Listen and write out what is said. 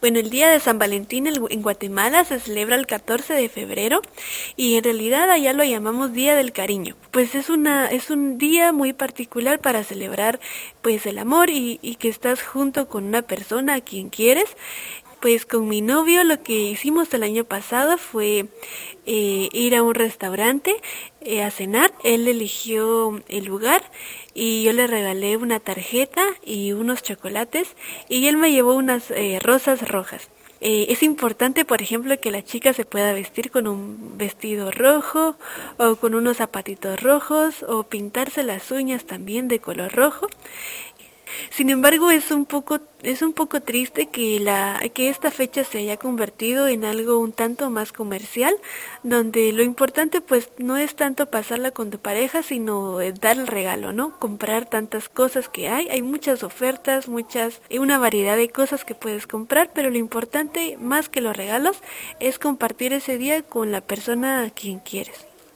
Bueno, el día de San Valentín en Guatemala se celebra el 14 de febrero y en realidad allá lo llamamos Día del Cariño. Pues es un día muy particular para celebrar pues el amor y que estás junto con una persona a quien quieres. Pues con mi novio lo que hicimos el año pasado fue ir a un restaurante a cenar. Él eligió el lugar y yo le regalé una tarjeta y unos chocolates y él me llevó unas rosas rojas. Es importante, por ejemplo, que la chica se pueda vestir con un vestido rojo o con unos zapatitos rojos o pintarse las uñas también de color rojo. Sin embargo, es un poco triste que esta fecha se haya convertido en algo un tanto más comercial, donde lo importante pues no es tanto pasarla con tu pareja, sino dar el regalo, ¿no? Comprar tantas cosas que hay muchas ofertas, una variedad de cosas que puedes comprar, pero lo importante más que los regalos es compartir ese día con la persona a quien quieres.